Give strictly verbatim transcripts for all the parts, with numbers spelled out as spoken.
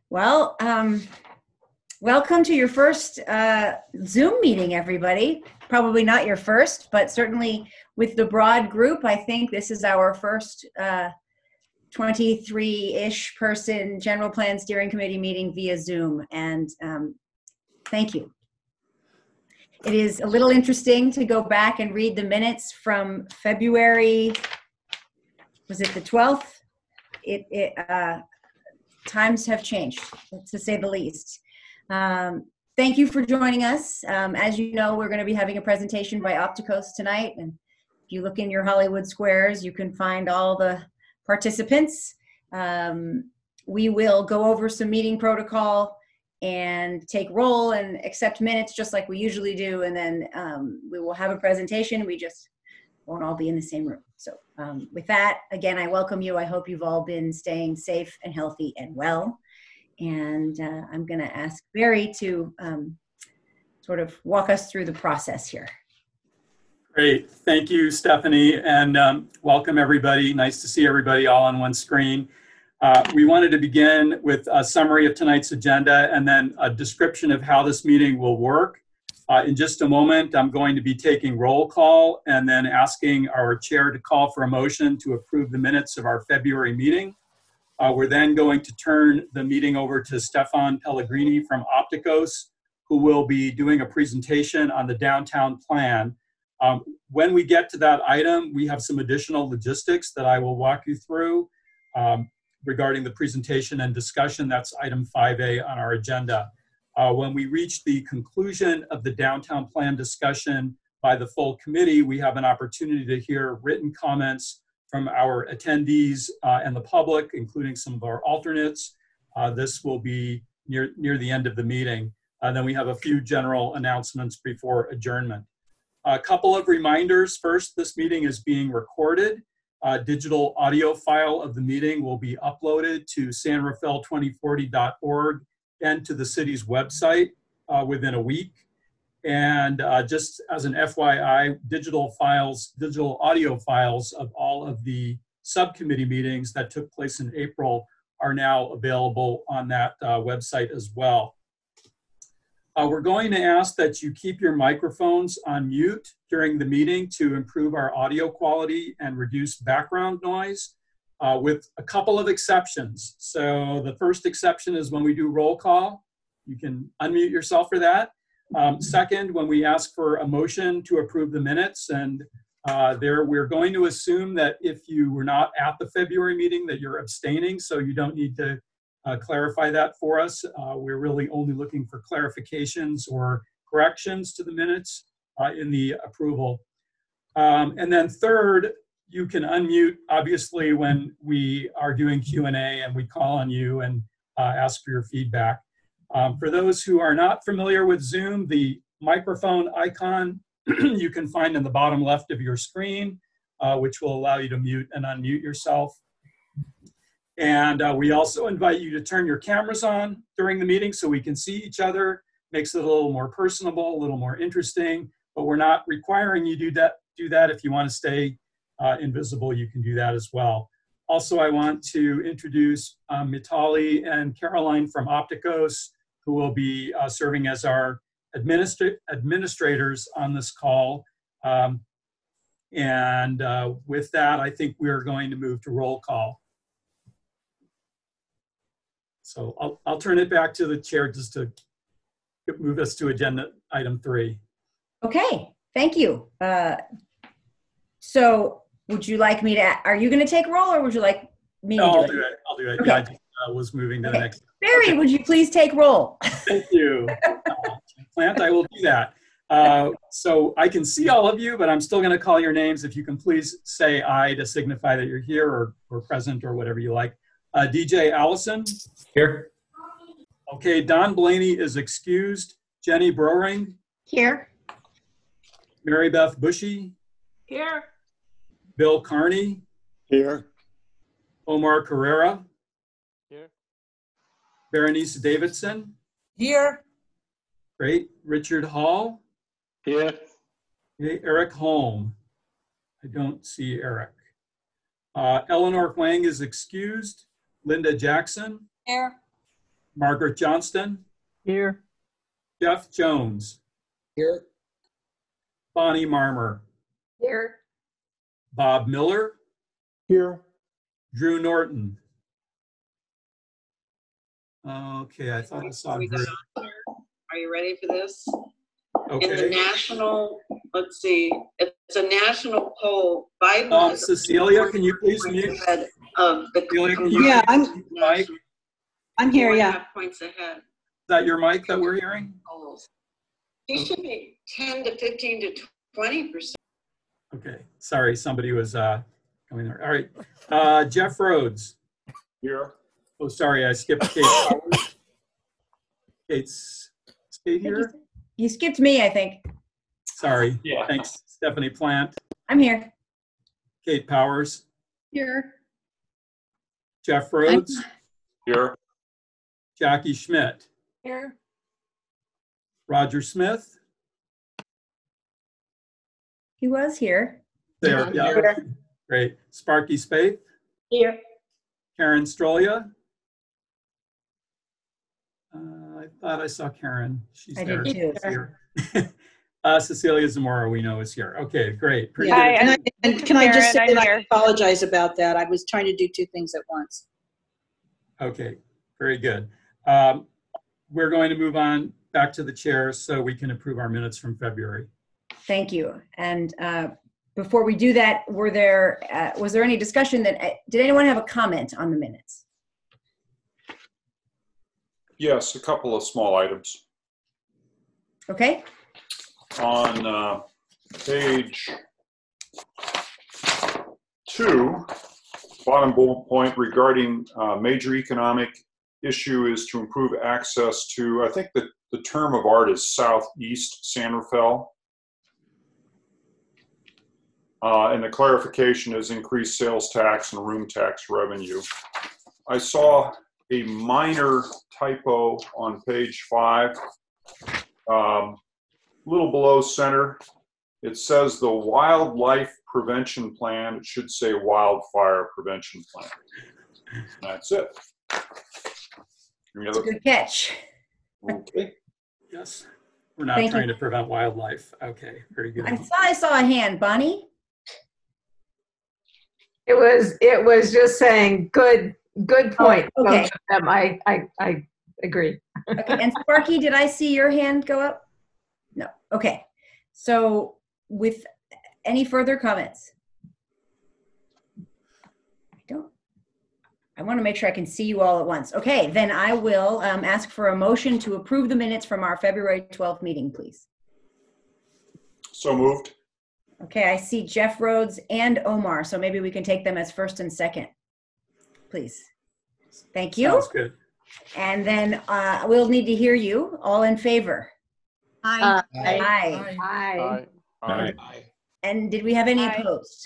Well, um, welcome to your first uh, Zoom meeting, everybody. Probably not your first, but certainly with the broad group, I think this is our first uh, twenty-three-ish person general plan steering committee meeting via Zoom, and um, thank you. It is a little interesting to go back and read the minutes from February, was it the twelfth? It, it uh, times have changed, to say the least. Um, thank you for joining us. Um, as you know, we're going to be having a presentation by Opticos tonight, and if you look in your Hollywood squares, you can find all the participants. Um, we will go over some meeting protocol and take roll and accept minutes just like we usually do, and then um, we will have a presentation. We just won't all be in the same room. So um, with that, again, I welcome you. I hope you've all been staying safe and healthy and well. And uh, I'm going to ask Barry to um, sort of walk us through the process here. Great. Thank you, Stephanie, and um, welcome everybody. Nice to see everybody all on one screen. Uh, we wanted to begin with a summary of tonight's agenda and then a description of how this meeting will work. Uh, in just a moment, I'm going to be taking roll call and then asking our chair to call for a motion to approve the minutes of our February meeting. Uh, we're then going to turn the meeting over to Stefan Pellegrini from Opticos, who will be doing a presentation on the downtown plan. Um, when we get to that item, we have some additional logistics that I will walk you through um, regarding the presentation and discussion. That's item five A on our agenda. Uh, when we reach the conclusion of the downtown plan discussion by the full committee, we have an opportunity to hear written comments from our attendees uh, and the public, including some of our alternates. Uh, this will be near, near the end of the meeting. Uh, then we have a few general announcements before adjournment. A couple of reminders. First, this meeting is being recorded. A digital audio file of the meeting will be uploaded to san rafael twenty forty dot org and to the city's website uh, within a week. And uh, just as an F Y I, digital files, digital audio files of all of the subcommittee meetings that took place in April are now available on that uh, website as well. Uh, we're going to ask that you keep your microphones on mute during the meeting to improve our audio quality and reduce background noise. Uh, with a couple of exceptions. So the first exception is when we do roll call. You can unmute yourself for that. Um, second, when we ask for a motion to approve the minutes, and uh, there we're going to assume that if you were not at the February meeting that you're abstaining, so you don't need to uh, clarify that for us. Uh, we're really only looking for clarifications or corrections to the minutes uh, in the approval. Um, and then third, you can unmute, obviously, when we are doing Q and A and we call on you and uh, ask for your feedback. Um, for those who are not familiar with Zoom, the microphone icon you can find in the bottom left of your screen, uh, which will allow you to mute and unmute yourself. And uh, we also invite you to turn your cameras on during the meeting so we can see each other. Makes it a little more personable, a little more interesting, but we're not requiring you do that, do that if you want to stay Uh, invisible, you can do that as well. Also, I want to introduce um, Mitali and Caroline from Opticos, who will be uh, serving as our administra administrators on this call. Um, and uh, with that, I think we are going to move to roll call. So I'll, I'll turn it back to the chair just to move us to agenda item three. Okay, thank you. Uh, so would you like me to, are you going to take roll or would you like me no, to do I'll it? do it. I'll do it. Okay. Yeah, I just uh, was moving to Okay. the next. Barry, Okay. would you please take roll? Thank you. Uh, Plant, I will do that. Uh, so I can see all of you, but I'm still going to call your names. If you can please say aye to signify that you're here or, or present or whatever you like. Uh, D J Allison? Here. Okay, Don Blaney is excused. Jenny Broering? Here. Mary Beth Bushy? Here. Bill Carney? Here. Omar Carrera? Here. Berenice Davidson? Here. Great. Richard Hall? Here. Okay, Eric Holm. I don't see Eric. Uh, Eleanor Huang is excused. Linda Jackson? Here. Margaret Johnston, Here. Jeff Jones, Here. Bonnie Marmer, Here. Bob Miller, Here. Drew Norton. Okay, I thought I saw We Drew. got on here. Are you ready for this? In the Okay. national, let's see, it's a national poll. Biden Um, is Cecilia, can you please points mute? ahead of the. Cecilia, can you Yeah, I'm, mute your mic? Is I'm here, Four and a yeah. half Points ahead. that your mic that we're hearing? Polls. He should be ten to fifteen to twenty percent. Okay, sorry, somebody was uh, going there. All right, uh, Jeff Rhodes. Here. Oh, sorry, I skipped Kate Powers. Kate's, is Kate here? You skipped me, I think. Sorry, Yeah. thanks, Stephanie Plant. I'm here. Kate Powers, Here. Jeff Rhodes, Here. Jackie Schmidt, Here. Roger Smith. He was here. There, yeah, Here. great. Sparky Spaeth, Here. Karen Strolia. Uh, I thought I saw Karen. She's I there. did too. She's here. uh, Cecilia Zamora, we know, is here. Okay, great. Pretty Yeah. good. And, I, and can I just say Karen, I'm that I here. apologize about that? I was trying to do two things at once. Okay, very good. Um, we're going to move on back to the chair so we can approve our minutes from February. Thank you. And uh, before we do that, were there, uh, was there any discussion that, uh, did anyone have a comment on the minutes? Yes, a couple of small items. Okay, On uh, page two, bottom bullet point regarding uh, major economic issue is to improve access to, I think that the term of art is Southeast San Rafael. Uh, and the clarification is increased sales tax and room tax revenue. I saw a minor typo on page five, um, a little below center. It says the wildlife prevention plan. It should say wildfire prevention plan. That's it. Any it's a other? good catch. Okay. Yes, we're not Thank you. trying to prevent wildlife. Okay, very good. I thought I saw a hand. Bonnie? It was, it was just saying, good, good point. Oh, okay. Both of them. I, I, I agree. Okay, and Sparky, did I see your hand go up? No, okay. So with any further comments? I don't, I want to make sure I can see you all at once. Okay, then I will um, ask for a motion to approve the minutes from our February twelfth meeting, please. So moved. Okay, I see Jeff Rhodes and Omar, so maybe we can take them as first and second, please. Thank you. Sounds good. And then uh, we'll need to hear you. All in favor? Aye. Aye. Hi. Aye. And did we have any Aye. opposed?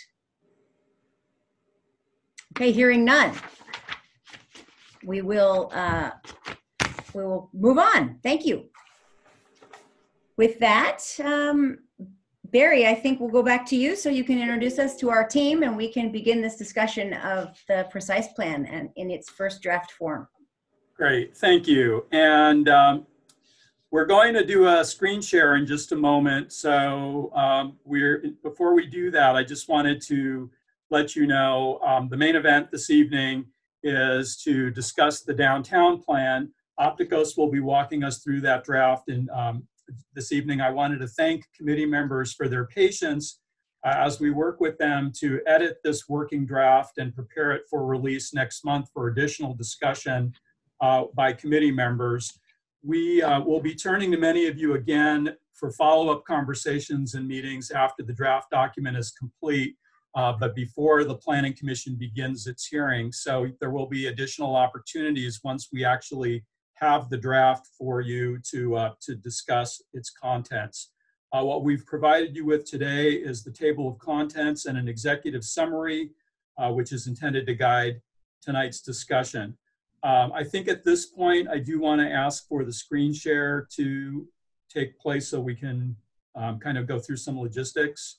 Okay, hearing none. We will, uh, we will move on. Thank you. With that, um, Barry, I think we'll go back to you so you can introduce us to our team and we can begin this discussion of the precise plan and in its first draft form. Great, thank you. And um, we're going to do a screen share in just a moment. So um, we're before we do that, I just wanted to let you know um, the main event this evening is to discuss the downtown plan. Opticos will be walking us through that draft, and um, this evening I wanted to thank committee members for their patience uh, as we work with them to edit this working draft and prepare it for release next month for additional discussion uh, by committee members. We uh, will be turning to many of you again for follow-up conversations and meetings after the draft document is complete, uh, but before the Planning Commission begins its hearing. So there will be additional opportunities once we actually have the draft for you to, uh, to discuss its contents. Uh, what we've provided you with today is the table of contents and an executive summary, uh, which is intended to guide tonight's discussion. Um, I think at this point, I do want to ask for the screen share to take place so we can um, kind of go through some logistics.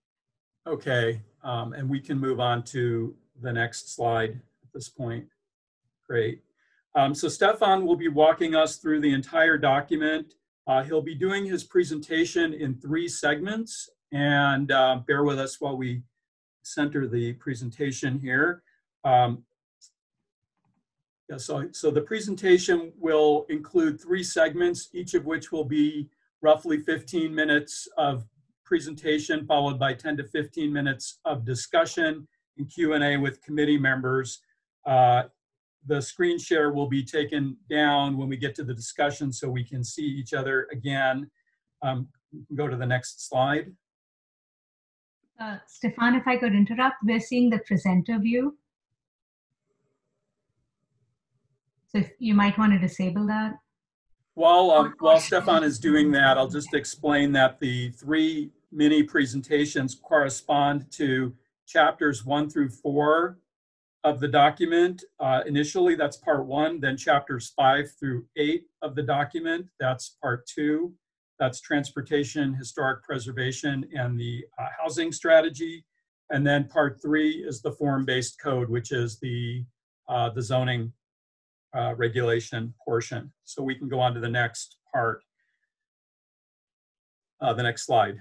Okay, um, and we can move on to the next slide at this point. Great. Um, so Stefan will be walking us through the entire document. Uh, he'll be doing his presentation in three segments, and uh, bear with us while we center the presentation here. Um, yeah, so, so the presentation will include three segments, each of which will be roughly fifteen minutes of presentation, followed by ten to fifteen minutes of discussion and Q and A with committee members. Uh, the screen share will be taken down when we get to the discussion so we can see each other again. Um, go to the next slide. Uh, Stefan, if I could interrupt, we're seeing the presenter view. So if you might want to disable that. While, um, while Stefan is doing that, I'll just explain that the three mini presentations correspond to chapters one through four of the document. Uh, initially, that's part one, then chapters five through eight of the document, that's part two. That's transportation, historic preservation, and the uh, housing strategy. And then part three is the form-based code, which is the, uh, the zoning uh, regulation portion. So we can go on to the next part, uh, the next slide.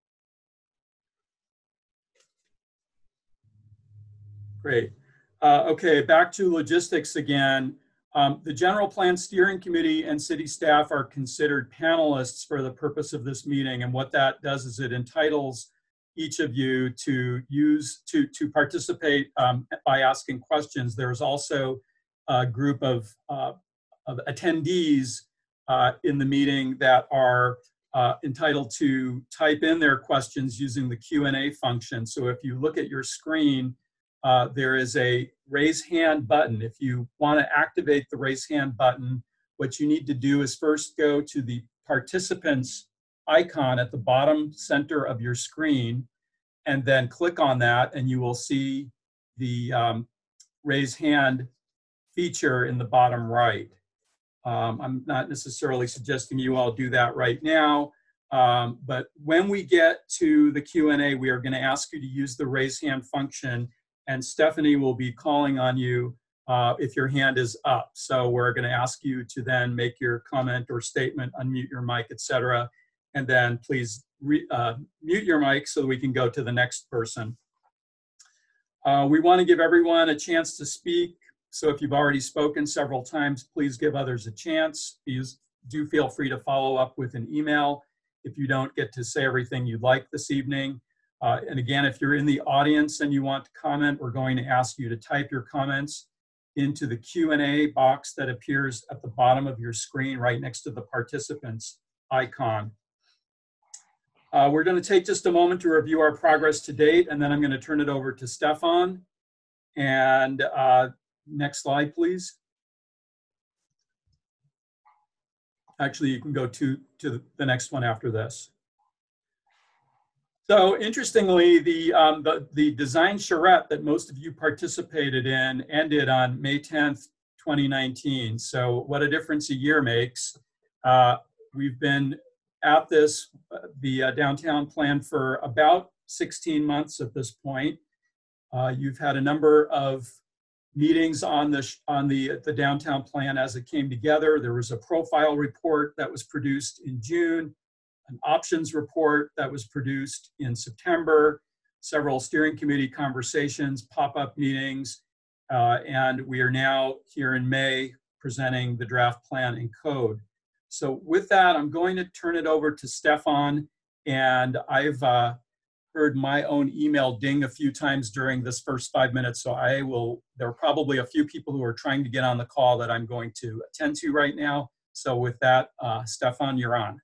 Great. Uh, okay, back to logistics again. Um, the General Plan Steering Committee and city staff are considered panelists for the purpose of this meeting, and what that does is it entitles each of you to use, to, to participate um, by asking questions. There's also a group of, uh, of attendees uh, in the meeting that are uh, entitled to type in their questions using the Q and A function. So if you look at your screen, Uh, there is a raise hand button. If you want to activate the raise hand button, what you need to do is first go to the participants icon at the bottom center of your screen, and then click on that, and you will see the um, raise hand feature in the bottom right. Um, I'm not necessarily suggesting you all do that right now, um, but when we get to the Q and A, we are going to ask you to use the raise hand function, and Stephanie will be calling on you uh, if your hand is up. So we're going to ask you to then make your comment or statement, unmute your mic, et cetera, and then please re, uh, mute your mic so that we can go to the next person. Uh, we want to give everyone a chance to speak. So if you've already spoken several times, please give others a chance. Please do feel free to follow up with an email if you don't get to say everything you'd like this evening. Uh, and again, if you're in the audience and you want to comment, we're going to ask you to type your comments into the Q and A box that appears at the bottom of your screen right next to the participants icon. Uh, we're going to take just a moment to review our progress to date, and then I'm going to turn it over to Stefan. And uh, next slide, please. Actually, you can go to, to the next one after this. So interestingly, the, um, the, the design charrette that most of you participated in ended on May tenth, twenty nineteen. So what a difference a year makes. Uh, we've been at this, uh, the uh, downtown plan for about sixteen months at this point. Uh, you've had a number of meetings on the, on the, the downtown plan as it came together. There was a profile report that was produced in June, an options report that was produced in September, several steering committee conversations, pop-up meetings, uh, and we are now here in May presenting the draft plan and code. So with that, I'm going to turn it over to Stefan, and I've uh, heard my own email ding a few times during this first five minutes, so I will, there are probably a few people who are trying to get on the call that I'm going to attend to right now. So with that, uh, Stefan, you're on.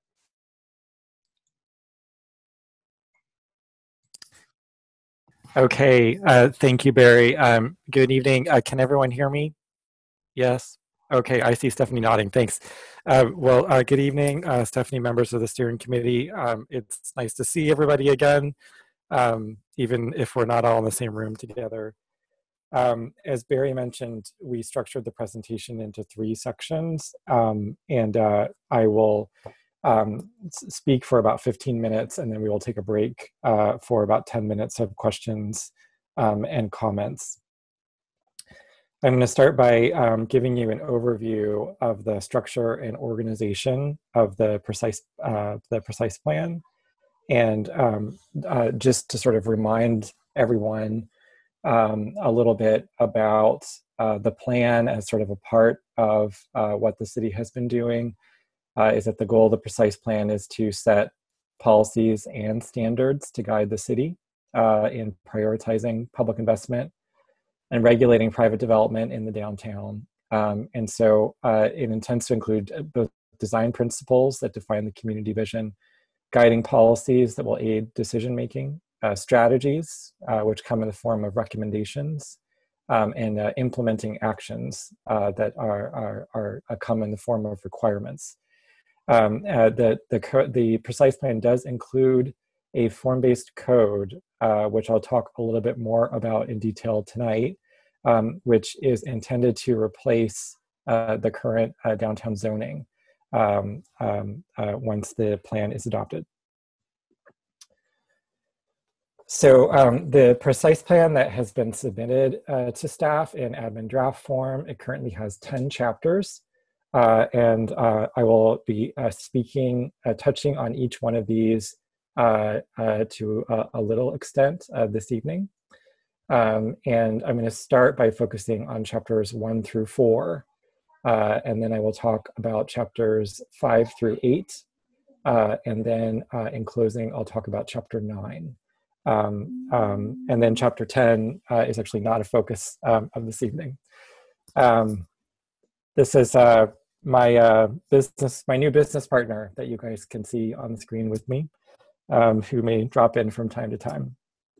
Okay, uh, thank you, Barry. Um, good evening. Uh, can everyone hear me? Yes? Okay, I see Stephanie nodding. Thanks. Uh, well, uh, good evening, uh, Stephanie, members of the steering committee. Um, it's nice to see everybody again, um, even if we're not all in the same room together. Um, as Barry mentioned, we structured the presentation into three sections, um, and uh, I will um, speak for about fifteen minutes, and then we will take a break uh, for about ten minutes of questions um, and comments. I'm going to start by um, giving you an overview of the structure and organization of the precise uh, the precise plan, and um, uh, just to sort of remind everyone um, a little bit about uh, the plan as sort of a part of uh, what the city has been doing. Uh, is that the goal of the precise plan is to set policies and standards to guide the city uh, in prioritizing public investment and regulating private development in the downtown. Um, and so uh, it intends to include both design principles that define the community vision, guiding policies that will aid decision-making, uh, strategies, uh, which come in the form of recommendations, um, and uh, implementing actions uh, that are, are, are uh, come in the form of requirements. Um, uh, the, the, co the precise plan does include a form-based code, uh, which I'll talk a little bit more about in detail tonight, um, which is intended to replace uh, the current uh, downtown zoning um, um, uh, once the plan is adopted. So um, the precise plan that has been submitted uh, to staff in admin draft form, it currently has ten chapters. Uh, and uh, I will be uh, speaking, uh, touching on each one of these Uh, uh, to uh, a little extent uh, this evening. Um, and I'm going to start by focusing on chapters one through four. Uh, and then I will talk about chapters five through eight. Uh, and then uh, in closing, I'll talk about chapter nine. Um, um, and then chapter ten uh, is actually not a focus um, of this evening. Um, this is uh, my uh, business, my new business partner that you guys can see on the screen with me. Um, who may drop in from time to time.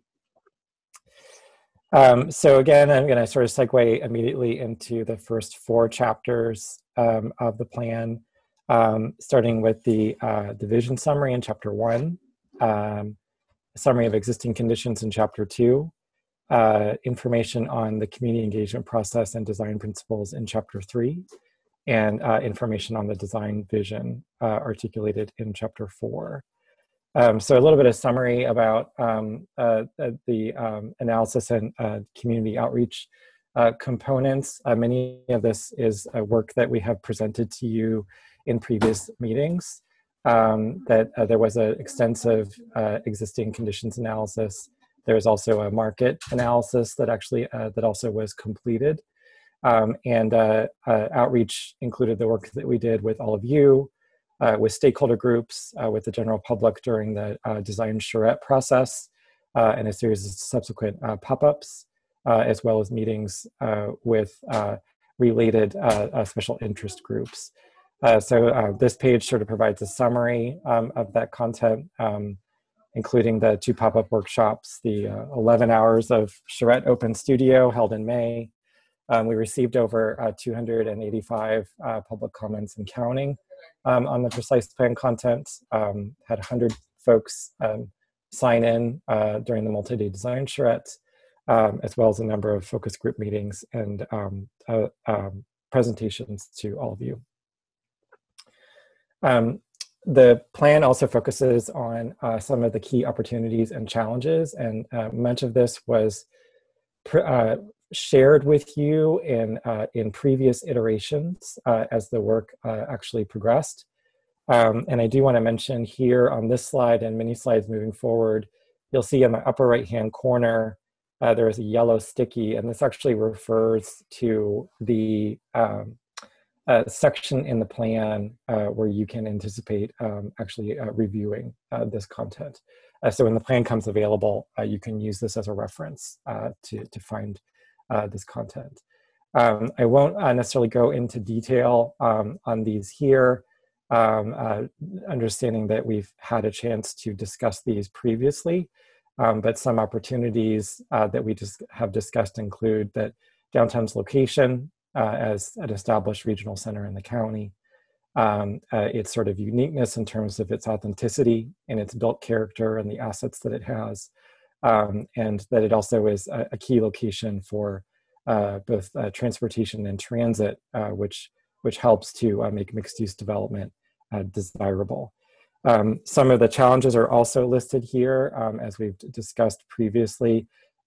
Um, so again, I'm going to sort of segue immediately into the first four chapters um, of the plan, um, starting with the uh, division summary in chapter one, um, summary of existing conditions in chapter two, uh, information on the community engagement process and design principles in chapter three, and uh, information on the design vision uh, articulated in chapter four. Um, so a little bit of summary about um, uh, the um, analysis and uh, community outreach uh, components. Uh, many of this is a work that we have presented to you in previous meetings, um, that uh, there was an extensive uh, existing conditions analysis. There's also a market analysis that actually, uh, that also was completed. Um, and uh, uh, outreach included the work that we did with all of you, Uh, with stakeholder groups, uh, with the general public during the uh, design charrette process, uh, and a series of subsequent uh, pop-ups, uh, as well as meetings uh, with uh, related uh, uh, special interest groups. Uh, so uh, this page sort of provides a summary um, of that content, um, including the two pop-up workshops, the uh, eleven hours of Charrette Open Studio held in May. Um, we received over uh, two hundred eighty-five uh, public comments and counting Um, on the precise plan content, um, had one hundred folks um, sign in uh, during the multi-day design charrette, um, as well as a number of focus group meetings and um, uh, um, presentations to all of you. Um, the plan also focuses on uh, some of the key opportunities and challenges, and uh, much of this was pr uh, shared with you in, uh, in previous iterations uh, as the work uh, actually progressed. Um, and I do want to mention here on this slide and many slides moving forward, you'll see in the upper right-hand corner, uh, there is a yellow sticky, and this actually refers to the um, uh, section in the plan uh, where you can anticipate um, actually uh, reviewing uh, this content. Uh, so when the plan comes available, uh, you can use this as a reference uh, to, to find Uh, this content. Um, I won't uh, necessarily go into detail um, on these here, um, uh, understanding that we've had a chance to discuss these previously, um, but some opportunities uh, that we just have discussed include that downtown's location uh, as an established regional center in the county, um, uh, its sort of uniqueness in terms of its authenticity and its built character and the assets that it has, Um, and that it also is a, a key location for uh, both uh, transportation and transit, uh, which which helps to uh, make mixed-use development uh, desirable. Um, some of the challenges are also listed here, um, as we've discussed previously.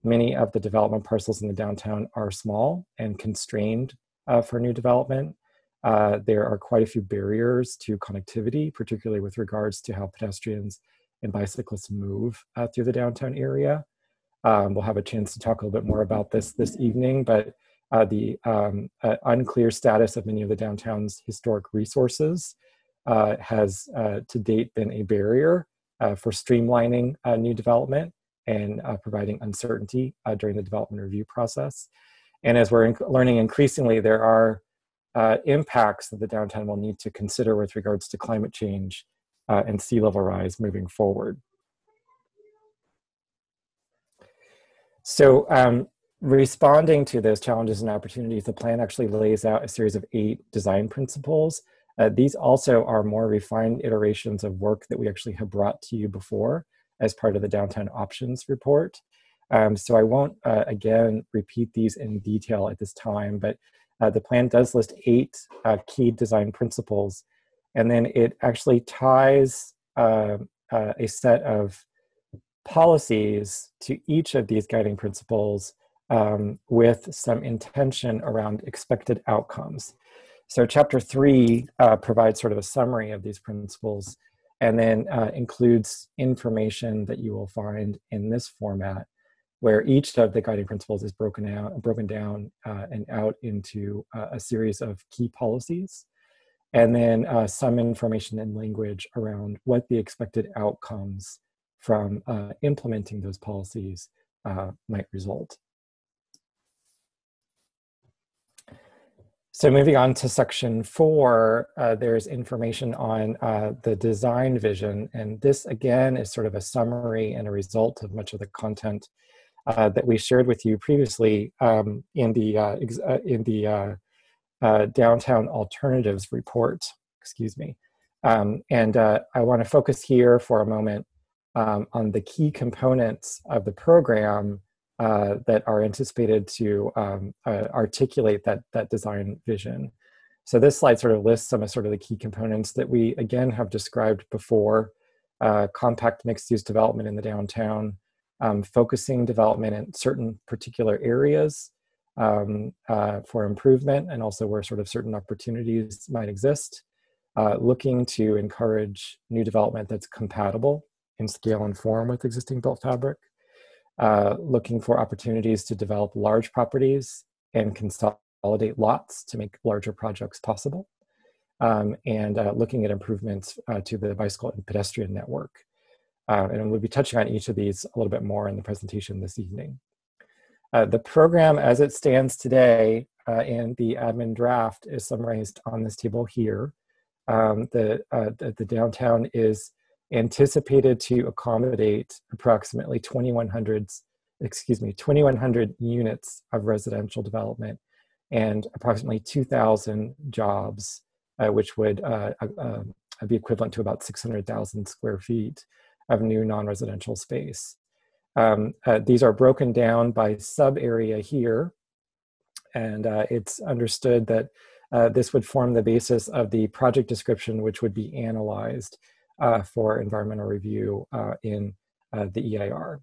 many of the development parcels in the downtown are small and constrained uh, for new development. Uh, there are quite a few barriers to connectivity, particularly with regards to how pedestrians and bicyclists move uh, through the downtown area. Um, we'll have a chance to talk a little bit more about this this evening, but uh, the um, uh, unclear status of many of the downtown's historic resources uh, has uh, to date been a barrier uh, for streamlining uh, new development and uh, providing uncertainty uh, during the development review process. And as we're inc- learning increasingly, there are uh, impacts that the downtown will need to consider with regards to climate change uh, and sea level rise moving forward. So um, responding to those challenges and opportunities, the plan actually lays out a series of eight design principles. Uh, these also are more refined iterations of work that we actually have brought to you before as part of the Downtown Options Report. Um, so I won't, uh, again, repeat these in detail at this time, but uh, the plan does list eight uh, key design principles, and then it actually ties uh, uh, a set of policies to each of these guiding principles um, with some intention around expected outcomes. So chapter three uh, provides sort of a summary of these principles and then uh, includes information that you will find in this format where each of the guiding principles is broken out, broken down uh, and out into uh, a series of key policies, and then uh, some information and language around what the expected outcomes from uh, implementing those policies uh, might result. So moving on to section four, uh, there's information on uh, the design vision. And this again is sort of a summary and a result of much of the content uh, that we shared with you previously um, in the, uh, ex uh, in the uh, uh, Downtown Alternatives report, excuse me. Um, and uh, I wanna focus here for a moment um, on the key components of the program Uh, that are anticipated to um, uh, articulate that, that design vision. So this slide sort of lists some of sort of the key components that we, again, have described before. Uh, compact mixed-use development in the downtown, um, focusing development in certain particular areas um, uh, for improvement, and also where sort of certain opportunities might exist. Uh, looking to encourage new development that's compatible in scale and form with existing built fabric. Uh, looking for opportunities to develop large properties and consolidate lots to make larger projects possible, um, and uh, looking at improvements uh, to the bicycle and pedestrian network. Uh, and we'll be touching on each of these a little bit more in the presentation this evening. Uh, the program as it stands today uh, in the admin draft is summarized on this table here. Um, the, uh, the, the downtown is anticipated to accommodate approximately twenty-one hundred, excuse me, twenty-one hundred units of residential development and approximately two thousand jobs, uh, which would uh, uh, be equivalent to about six hundred thousand square feet of new non-residential space. Um, uh, these are broken down by sub-area here, and uh, it's understood that uh, this would form the basis of the project description, which would be analyzed Uh, for environmental review uh, in uh, the E I R.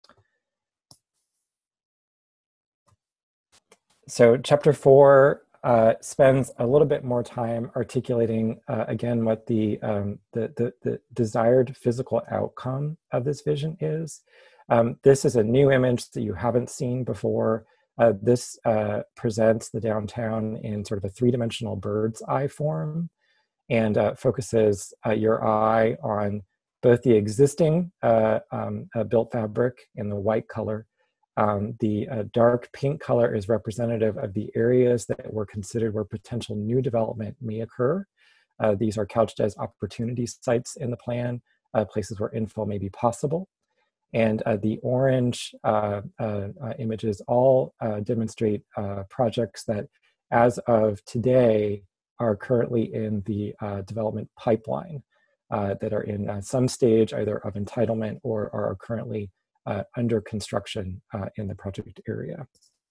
So chapter four uh, spends a little bit more time articulating, uh, again, what the, um, the, the, the desired physical outcome of this vision is. Um, this is a new image that you haven't seen before. Uh, this uh, presents the downtown in sort of a three-dimensional bird's eye form, and uh, focuses uh, your eye on both the existing uh, um, uh, built fabric in the white color. Um, the uh, dark pink color is representative of the areas that were considered where potential new development may occur. Uh, these are couched as opportunity sites in the plan, uh, places where infill may be possible. And uh, the orange uh, uh, uh, images all uh, demonstrate uh, projects that, as of today, are currently in the uh, development pipeline uh, that are in uh, some stage either of entitlement or are currently uh, under construction uh, in the project area.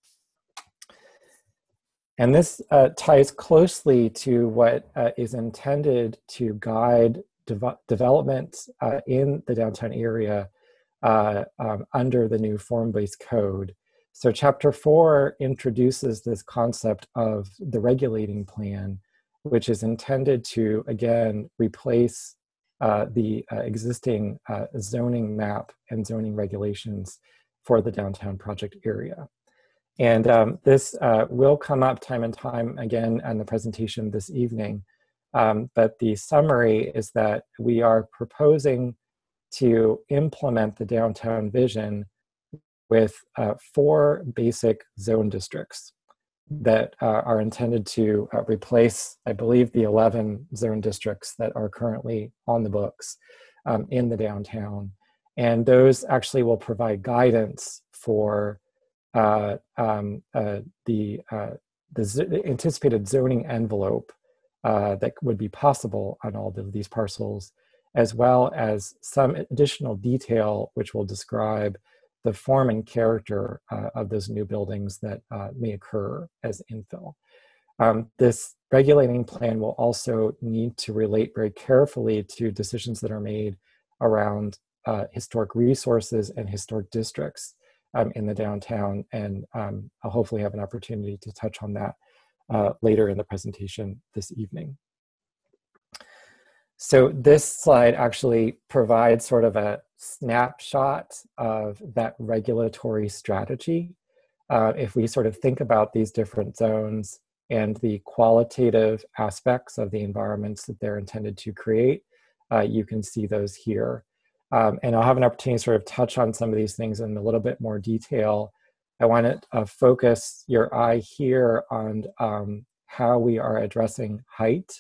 And this uh, ties closely to what uh, is intended to guide de development uh, in the downtown area uh, um, under the new form-based code. So chapter four introduces this concept of the regulating plan, which is intended to, again, replace uh, the uh, existing uh, zoning map and zoning regulations for the downtown project area. And um, this uh, will come up time and time again in the presentation this evening. Um, but the summary is that we are proposing to implement the downtown vision with uh, four basic zone districts that uh, are intended to uh, replace, I believe, the eleven zone districts that are currently on the books um, in the downtown. And those actually will provide guidance for uh, um, uh, the, uh, the, the anticipated zoning envelope uh, that would be possible on all of these parcels, as well as some additional detail which will describe the form and character uh, of those new buildings that uh, may occur as infill. Um, this regulating plan will also need to relate very carefully to decisions that are made around uh, historic resources and historic districts um, in the downtown, and um, I'll hopefully have an opportunity to touch on that uh, later in the presentation this evening. So this slide actually provides sort of a snapshot of that regulatory strategy. Uh, if we sort of think about these different zones and the qualitative aspects of the environments that they're intended to create, uh, you can see those here. Um, and I'll have an opportunity to sort of touch on some of these things in a little bit more detail. I want to uh, focus your eye here on um, how we are addressing height.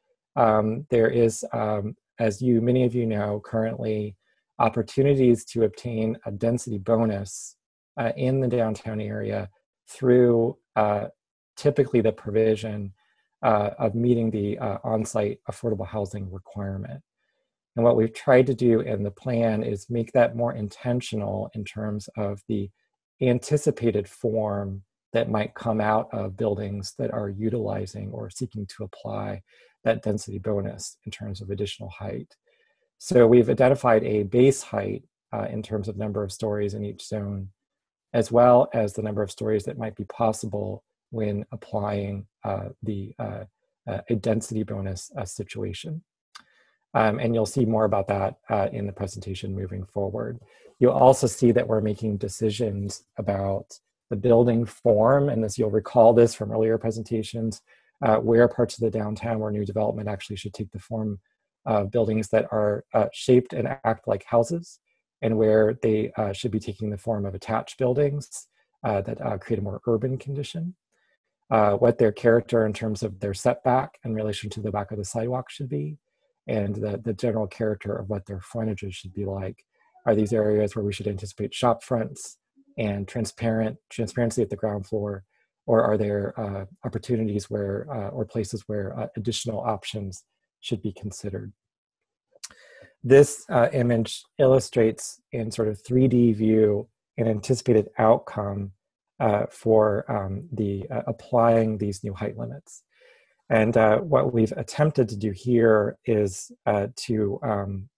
Um, there is, um, as you, many of you know, currently opportunities to obtain a density bonus uh, in the downtown area through uh, typically the provision uh, of meeting the uh, on-site affordable housing requirement. And what we've tried to do in the plan is make that more intentional in terms of the anticipated form that might come out of buildings that are utilizing or seeking to apply that density bonus in terms of additional height. So we've identified a base height uh, in terms of number of stories in each zone, as well as the number of stories that might be possible when applying uh, the uh, uh, a density bonus uh, situation. Um, and you'll see more about that uh, in the presentation moving forward. You'll also see that we're making decisions about the building form, and this, you'll recall this from earlier presentations, uh, where parts of the downtown where new development actually should take the form of buildings that are uh, shaped and act like houses, and where they uh, should be taking the form of attached buildings uh, that uh, create a more urban condition. Uh, what their character in terms of their setback in relation to the back of the sidewalk should be, and the, the general character of what their frontages should be like. Are these areas where we should anticipate shop fronts and transparent transparency at the ground floor, or are there uh, opportunities where, uh, or places where uh, additional options should be considered? This uh, image illustrates in sort of three D view an anticipated outcome uh, for um, the uh, applying these new height limits. And uh, what we've attempted to do here is uh, to um,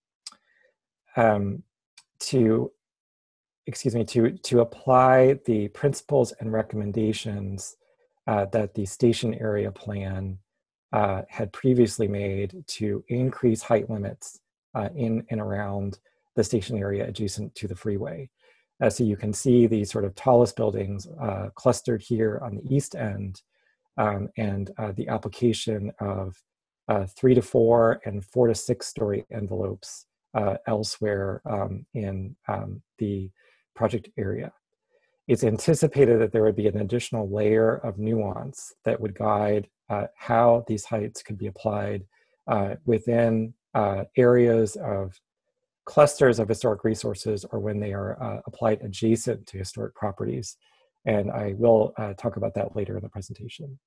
um, to excuse me to to apply the principles and recommendations uh, that the station area plan uh, had previously made to increase height limits uh, in and around the station area adjacent to the freeway. Uh, so you can see the sort of tallest buildings uh, clustered here on the east end. Um, and uh, the application of uh, three to four and four to six story envelopes uh, elsewhere um, in um, the project area. It's anticipated that there would be an additional layer of nuance that would guide uh, how these heights could be applied uh, within uh, areas of clusters of historic resources, or when they are uh, applied adjacent to historic properties. And I will uh, talk about that later in the presentation.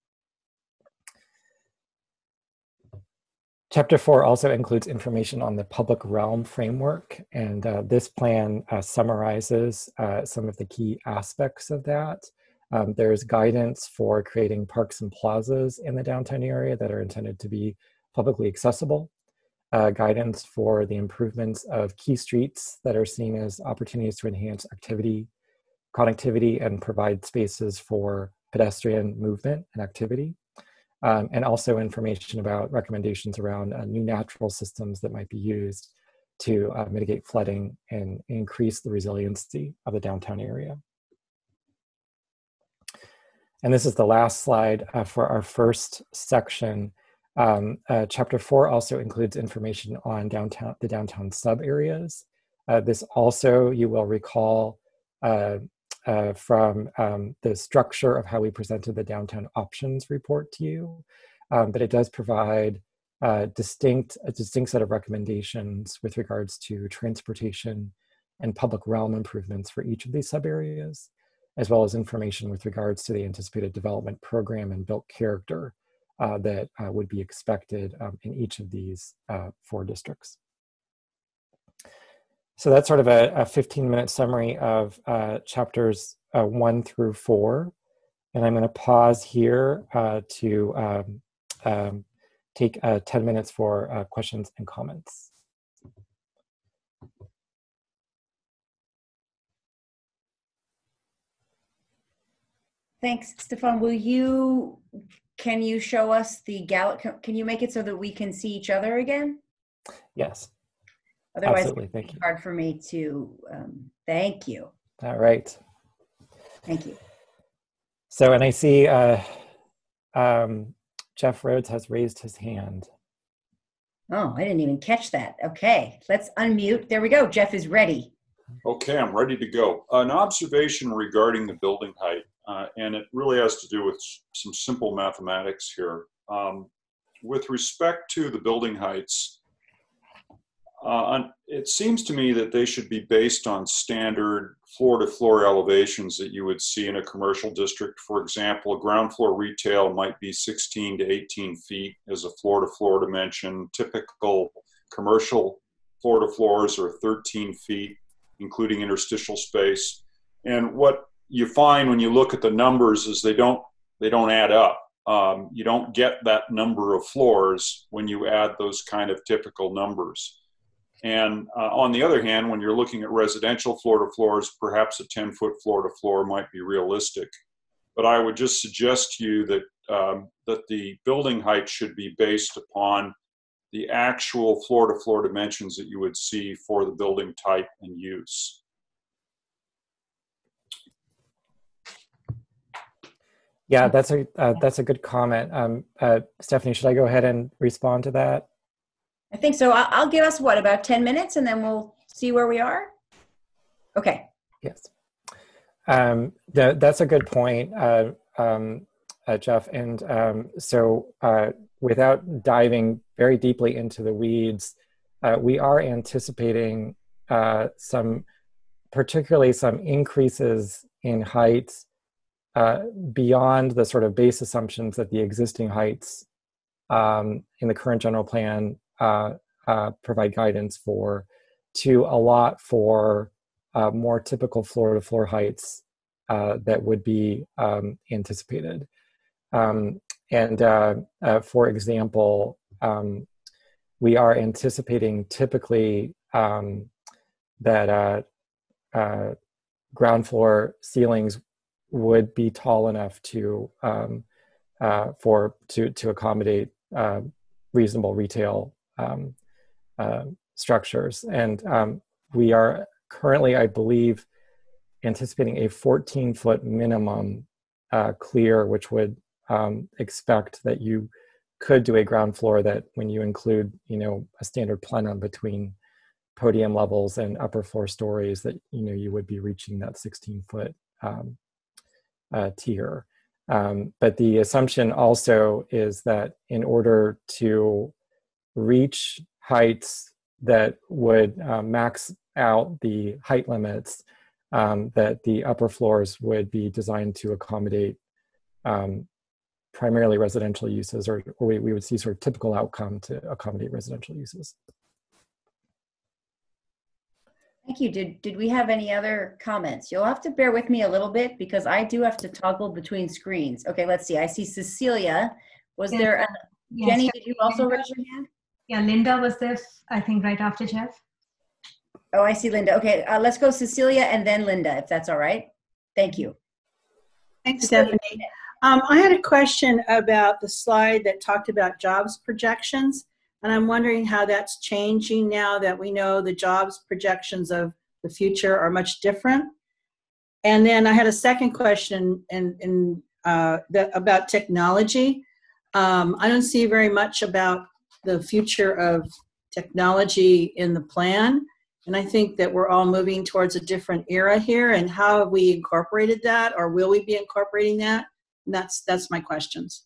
Chapter four also includes information on the public realm framework, and uh, this plan uh, summarizes uh, some of the key aspects of that. Um, there's guidance for creating parks and plazas in the downtown area that are intended to be publicly accessible. uh, guidance for the improvements of key streets that are seen as opportunities to enhance activity, connectivity, and provide spaces for pedestrian movement and activity. Um, and also information about recommendations around uh, new natural systems that might be used to uh, mitigate flooding and increase the resiliency of the downtown area. And this is the last slide uh, for our first section. Um, uh, chapter four also includes information on downtown, the downtown sub areas. Uh, this also, you will recall uh, uh, from um, the structure of how we presented the downtown options report to you, um, but it does provide uh, distinct, a distinct set of recommendations with regards to transportation and public realm improvements for each of these sub areas, as well as information with regards to the anticipated development program and built character uh, that uh, would be expected um, in each of these uh, four districts. So that's sort of a fifteen minute summary of uh, chapters uh, one through four. And I'm gonna pause here uh, to um, um, take uh, ten minutes for uh, questions and comments. Thanks, Stefan. Will you, can you show us the Gallup, can you make it so that we can see each other again? Yes. Otherwise, Absolutely. it's Thank you. hard for me to, um, thank you. All right. Thank you. So, and I see uh, um, Jeff Rhodes has raised his hand. Oh, I didn't even catch that. Okay, let's unmute. There we go. Jeff is ready. Okay, I'm ready to go. An observation regarding the building height, uh, and it really has to do with some simple mathematics here. Um, with respect to the building heights, uh, it seems to me that they should be based on standard floor-to-floor elevations that you would see in a commercial district. For example, a ground floor retail might be sixteen to eighteen feet as a floor-to-floor dimension. Typical commercial floor-to-floors are thirteen feet, including interstitial space. And what you find when you look at the numbers is they don't they don't add up. Um, you don't get that number of floors when you add those kind of typical numbers. And uh, on the other hand, when you're looking at residential floor-to-floors, perhaps a ten foot floor-to-floor might be realistic. But I would just suggest to you that, um, that the building height should be based upon the actual floor-to-floor dimensions that you would see for the building type and use. Yeah, that's a uh, that's a good comment. Um, uh, Stephanie, should I go ahead and respond to that? I think so. I'll, I'll give us what, about ten minutes, and then we'll see where we are? Okay. Yes. Um, th that's a good point, uh, um, uh, Jeff. And um, so uh, without diving very deeply into the weeds, uh, we are anticipating uh, some, particularly some increases in heights uh, beyond the sort of base assumptions that the existing heights um, in the current general plan uh, uh, provide guidance for, to allot for uh, more typical floor-to-floor heights uh, that would be um, anticipated. Um, and uh, uh, for example, um, we are anticipating typically um, that uh, uh, ground floor ceilings would be tall enough to um, uh, for to to accommodate uh, reasonable retail um, uh, structures. And um, we are currently, I believe, anticipating a fourteen foot minimum uh, clear, which would um, expect that you could do a ground floor that, when you include, you know, a standard plenum between podium levels and upper floor stories, that, you know, you would be reaching that sixteen foot um, uh, tier. Um, but the assumption also is that in order to reach heights that would uh, max out the height limits, um, that the upper floors would be designed to accommodate um, primarily residential uses, or, or we, we would see sort of typical outcome to accommodate residential uses. Thank you. Did, did we have any other comments? You'll have to bear with me a little bit because I do have to toggle between screens. Okay, let's see. I see Cecilia. Was Yes. there, a, Yes, Jenny, Stephanie, did you also can raise your hand? Yeah, Linda was there, I think, right after Jeff. Oh, I see Linda. Okay, uh, let's go Cecilia and then Linda, if that's all right. Thank you. Thanks, Stephanie. Um, I had a question about the slide that talked about jobs projections, and I'm wondering how that's changing now that we know the jobs projections of the future are much different. And then I had a second question in, in, uh, that, about technology. Um, I don't see very much about the future of technology in the plan. And I think that we're all moving towards a different era here. And how have we incorporated that, or will we be incorporating that? And that's that's my questions.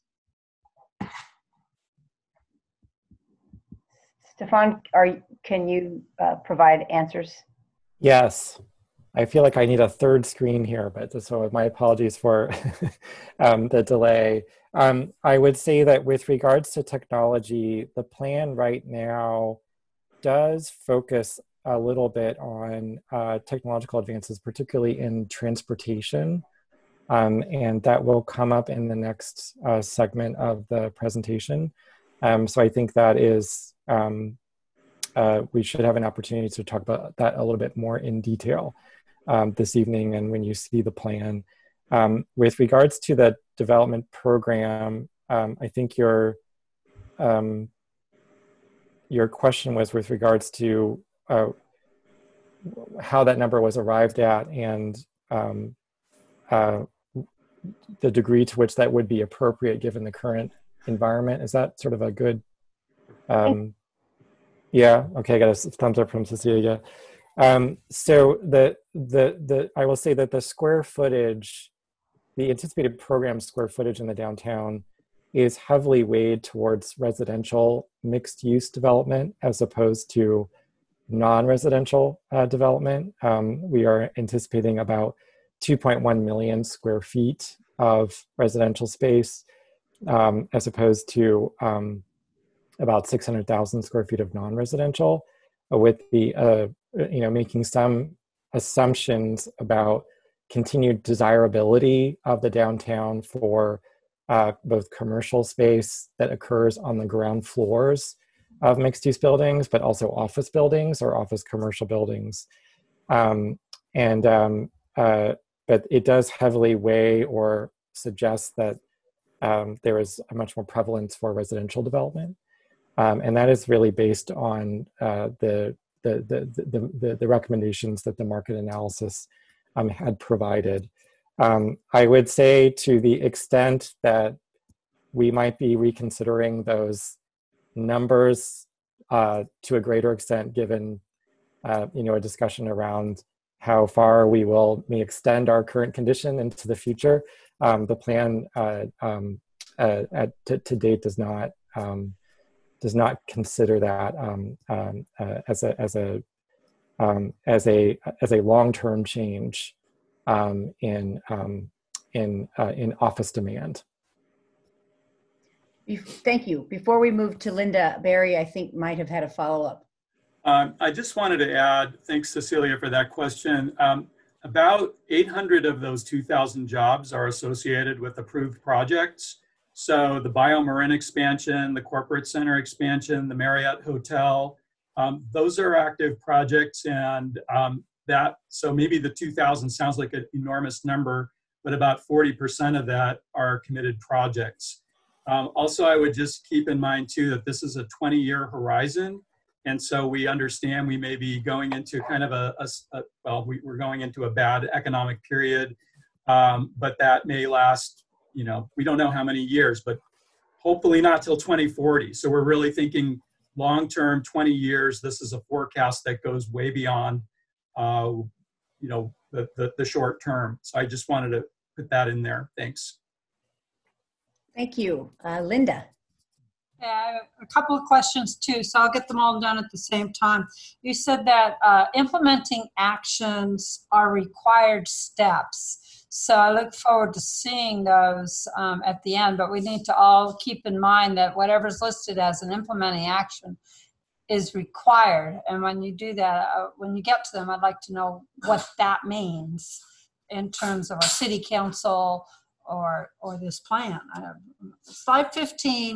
Stefan, are can you uh, provide answers? Yes. I feel like I need a third screen here, but so my apologies for um, the delay. Um, I would say that with regards to technology, the plan right now does focus a little bit on uh, technological advances, particularly in transportation. Um, and that will come up in the next uh, segment of the presentation. Um, so I think that is, um, uh, we should have an opportunity to talk about that a little bit more in detail um, this evening and when you see the plan. Um, with regards to the development program, um, I think your, um, your question was with regards to uh, how that number was arrived at and um, uh, the degree to which that would be appropriate given the current environment. Is that sort of a good, um, yeah, okay, I got a thumbs up from Cecilia. Um, so the, the, the, I will say that the square footage, the anticipated program square footage in the downtown is heavily weighed towards residential mixed use development as opposed to non-residential uh, development. Um, we are anticipating about two point one million square feet of residential space um, as opposed to um, about six hundred thousand square feet of non-residential, uh, with the, uh, you know, making some assumptions about continued desirability of the downtown for uh, both commercial space that occurs on the ground floors of mixed-use buildings, but also office buildings or office commercial buildings. Um, and, um, uh, but it does heavily weigh or suggest that um, there is a much more prevalence for residential development. Um, and that is really based on uh, the, the, the, the, the, the recommendations that the market analysis um, had provided. Um, I would say to the extent that we might be reconsidering those numbers uh, to a greater extent, given uh, you know, a discussion around how far we will may extend our current condition into the future. Um, the plan uh, um, uh, at, to, to date does not um, does not consider that um, um, uh, as a as a um, as a as a long-term change um, in um, in uh, in office demand. Thank you. Before we move to Linda, Barry, I think might have had a follow-up. Um, I just wanted to add, thanks Cecilia for that question. Um, about eight hundred of those two thousand jobs are associated with approved projects. So the BioMarin expansion, the corporate center expansion, the Marriott Hotel, um, those are active projects, and um, that, so maybe the two thousand sounds like an enormous number, but about forty percent of that are committed projects. Um, also, I would just keep in mind too that this is a twenty year horizon. And so we understand we may be going into kind of a, a, a well, we, we're going into a bad economic period, um, but that may last, you know, we don't know how many years, but hopefully not till twenty forty. So we're really thinking long-term, twenty years. This is a forecast that goes way beyond, uh, you know, the, the, the short term. So I just wanted to put that in there. Thanks. Thank you. Uh, Linda. Yeah, a couple of questions too, so I'll get them all done at the same time. You said that uh, implementing actions are required steps. So I look forward to seeing those um, at the end, but we need to all keep in mind that whatever's listed as an implementing action is required. And when you do that, uh, when you get to them, I'd like to know what that means in terms of a city council or or this plan. Uh, slide fifteen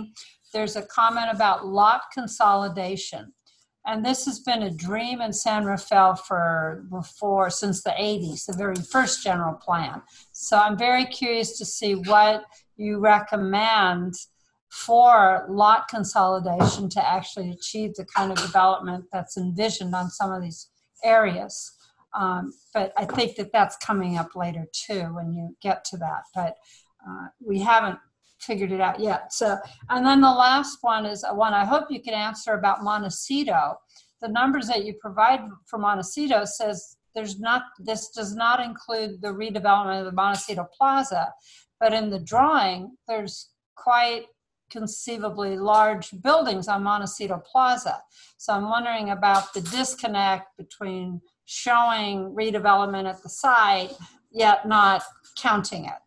there's a comment about lot consolidation. And this has been a dream in San Rafael for before, since the eighties, the very first general plan. So I'm very curious to see what you recommend for lot consolidation to actually achieve the kind of development that's envisioned on some of these areas. Um, but I think that that's coming up later too when you get to that. But uh, we haven't figured it out yet. So, and then the last one is one I hope you can answer about Montecito. The numbers that you provide for Montecito says there's not, this does not include the redevelopment of the Montecito Plaza, but in the drawing, there's quite conceivably large buildings on Montecito Plaza. So I'm wondering about the disconnect between showing redevelopment at the site, yet not counting it.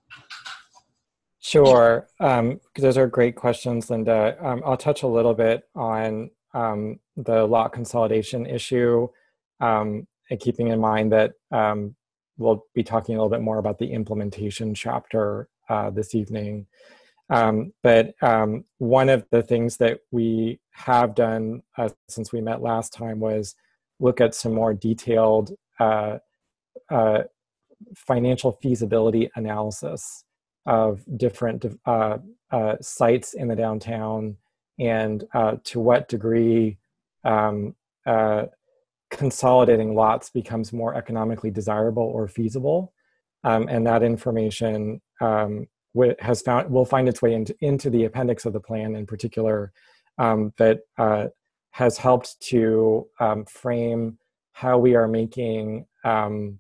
Sure. Um, those are great questions, Linda. Um, I'll touch a little bit on um, the lot consolidation issue, um, and keeping in mind that um, we'll be talking a little bit more about the implementation chapter uh, this evening. Um, but um, one of the things that we have done uh, since we met last time was look at some more detailed uh, uh, financial feasibility analysis of different uh, uh, sites in the downtown, and uh, to what degree um, uh, consolidating lots becomes more economically desirable or feasible. Um, and that information um, has found will find its way into, into the appendix of the plan in particular, um, that uh, has helped to um, frame how we are making um,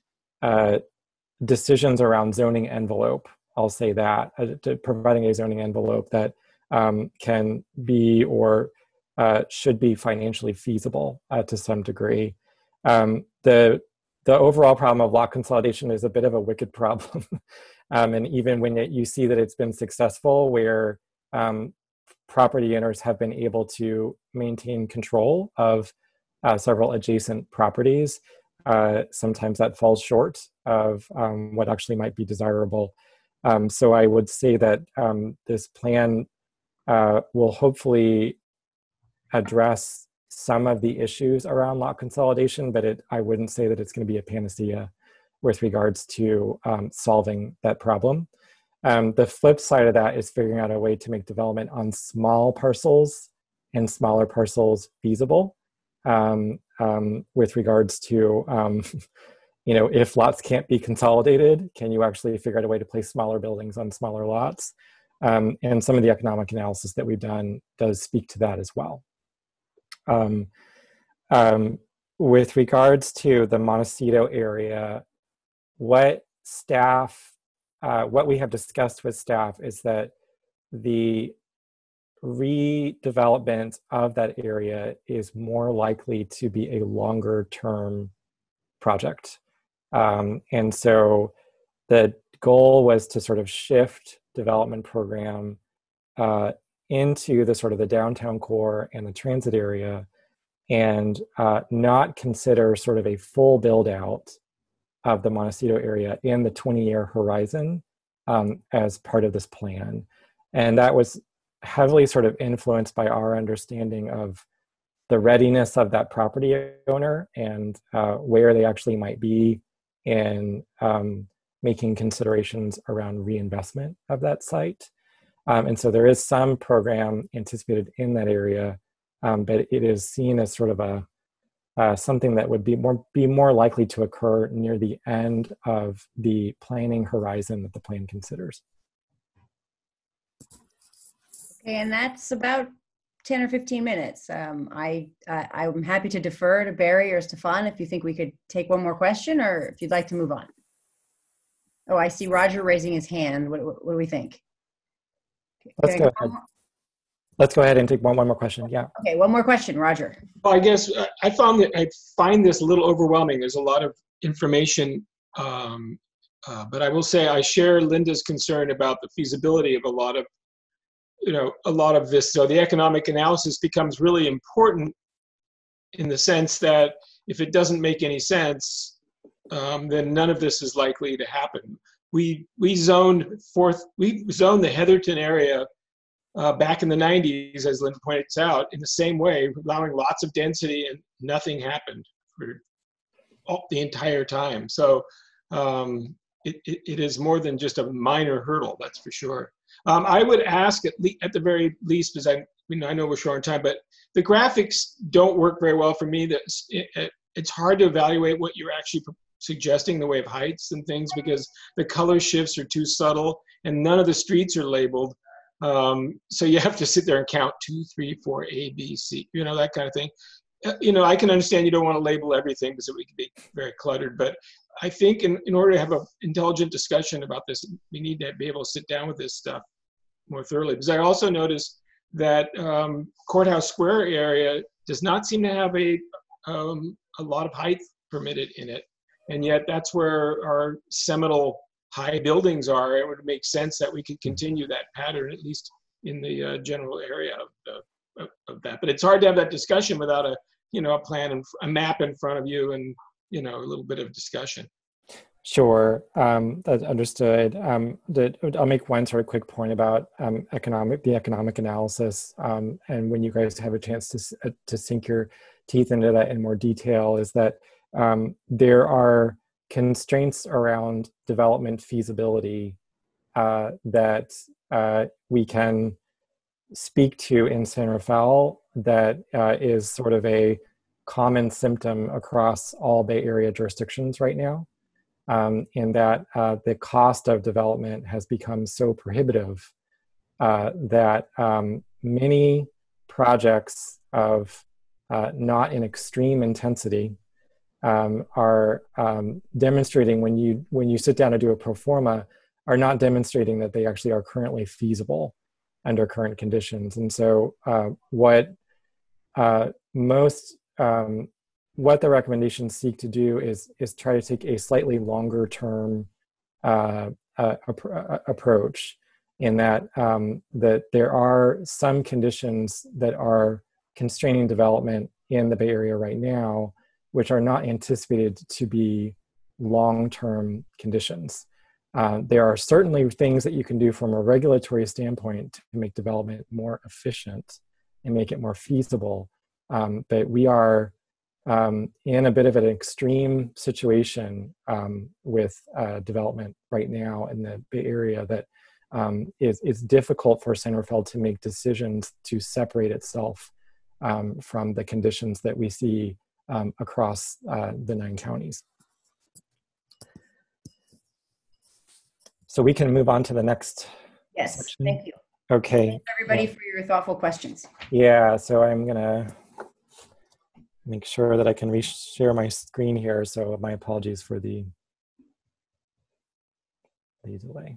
uh, decisions around zoning envelope. I'll say that, uh, to providing a zoning envelope that um, can be or uh, should be financially feasible uh, to some degree. Um, the the overall problem of lot consolidation is a bit of a wicked problem. um, and even when it, you see that it's been successful, where um, property owners have been able to maintain control of uh, several adjacent properties, uh, sometimes that falls short of um, what actually might be desirable. Um, so I would say that um, this plan uh, will hopefully address some of the issues around lot consolidation, but it, I wouldn't say that it's going to be a panacea with regards to um, solving that problem. Um, the flip side of that is figuring out a way to make development on small parcels and smaller parcels feasible, um, um, with regards to, um, you know, if lots can't be consolidated, can you actually figure out a way to place smaller buildings on smaller lots? Um, and some of the economic analysis that we've done does speak to that as well. Um, um, with regards to the Montecito area, what staff, uh, what we have discussed with staff is that the redevelopment of that area is more likely to be a longer term project. Um, and so the goal was to sort of shift development program uh, into the sort of the downtown core and the transit area, and uh, not consider sort of a full build out of the Montecito area in the twenty year horizon um, as part of this plan. And that was heavily sort of influenced by our understanding of the readiness of that property owner and uh, where they actually might be in um, making considerations around reinvestment of that site. Um, and so there is some program anticipated in that area, um, but it is seen as sort of a uh, something that would be more be more likely to occur near the end of the planning horizon that the plan considers. Okay, and that's about ten or fifteen minutes. Um, I, uh, I'm happy to defer to Barry or Stefan if you think we could take one more question, or if you'd like to move on. Oh, I see Roger raising his hand. What, what, what do we think? Let's Okay, go ahead. Let's go ahead and take one, one more question. Yeah. Okay, one more question, Roger. Well, I guess uh, I found that I find this a little overwhelming. There's a lot of information, um, uh, but I will say I share Linda's concern about the feasibility of a lot of, you know, a lot of this. So the economic analysis becomes really important in the sense that if it doesn't make any sense, um, then none of this is likely to happen. We we zoned fourth. We zoned the Heatherton area uh, back in the nineties, as Linda points out, in the same way, allowing lots of density and nothing happened for all, the entire time. So um, it, it, it is more than just a minor hurdle, that's for sure. Um, I would ask at, le at the very least, because I, you know, I know we're short on time, but the graphics don't work very well for me. That it, it, it's hard to evaluate what you're actually suggesting the way of heights and things, because the color shifts are too subtle and none of the streets are labeled. Um, so you have to sit there and count two, three, four, A, B, C, you know, that kind of thing. Uh, you know, I can understand you don't want to label everything because it would be very cluttered, but I think in, in order to have an intelligent discussion about this, we need to be able to sit down with this stuff more thoroughly. Because I also noticed that um, Courthouse Square area does not seem to have a, um, a lot of height permitted in it. And yet that's where our seminal high buildings are. It would make sense that we could continue that pattern, at least in the uh, general area of, the, of, of that. But it's hard to have that discussion without a, you know, a plan and a map in front of you and, you know, a little bit of discussion. Sure, um, that's understood. Um, the, I'll make one sort of quick point about um, economic, the economic analysis, um, and when you guys have a chance to uh, to sink your teeth into that in more detail, is that um, there are constraints around development feasibility uh, that uh, we can speak to in San Rafael that uh, is sort of a common symptom across all Bay Area jurisdictions right now. Um, in that uh, the cost of development has become so prohibitive uh, that um, many projects of uh, not in extreme intensity um, are um, demonstrating, when you when you sit down to do a pro forma, are not demonstrating that they actually are currently feasible under current conditions. And so uh, what uh, most um, what the recommendations seek to do is, is try to take a slightly longer term uh, uh, ap approach, in that, um, that there are some conditions that are constraining development in the Bay Area right now, which are not anticipated to be long-term conditions. Uh, there are certainly things that you can do from a regulatory standpoint to make development more efficient and make it more feasible, um, but we are Um, in a bit of an extreme situation um, with uh, development right now in the Bay Area that um, is, is difficult for San Rafael to make decisions to separate itself um, from the conditions that we see um, across uh, the nine counties. So we can move on to the next Yes, section. thank you. Okay. Thanks everybody for your thoughtful questions. Yeah, so I'm gonna make sure that I can re-share my screen here. So my apologies for the, the delay.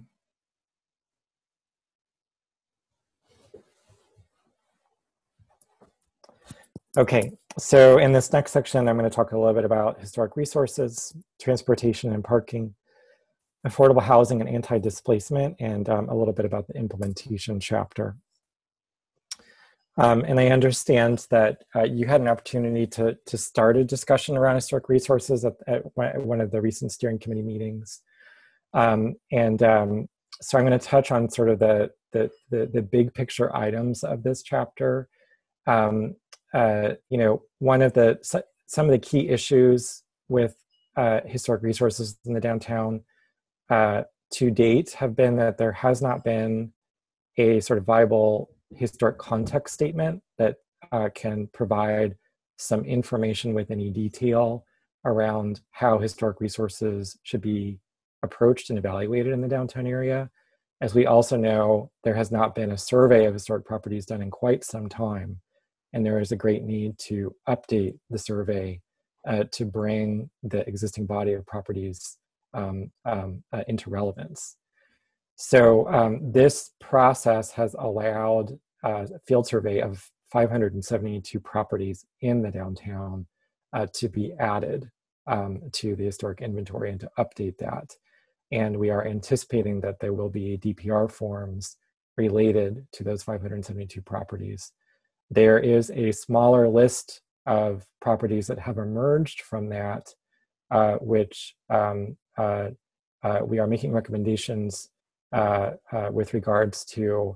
Okay, so in this next section, I'm going to talk a little bit about historic resources, transportation and parking, affordable housing and anti-displacement, and um, a little bit about the implementation chapter. Um, and I understand that uh, you had an opportunity to, to start a discussion around historic resources at, at one of the recent steering committee meetings. Um, and um, so I'm going to touch on sort of the, the, the, the big picture items of this chapter. Um, uh, you know, one of the, some of the key issues with uh, historic resources in the downtown uh, to date have been that there has not been a sort of viable historic context statement that uh, can provide some information with any detail around how historic resources should be approached and evaluated in the downtown area. As we also know, there has not been a survey of historic properties done in quite some time, and there is a great need to update the survey uh, to bring the existing body of properties um, um, uh, into relevance. So um, this process has allowed uh, a field survey of five hundred seventy-two properties in the downtown uh, to be added um, to the historic inventory and to update that. And we are anticipating that there will be D P R forms related to those five hundred seventy-two properties. There is a smaller list of properties that have emerged from that, uh, which um, uh, uh, we are making recommendations Uh, uh, with regards to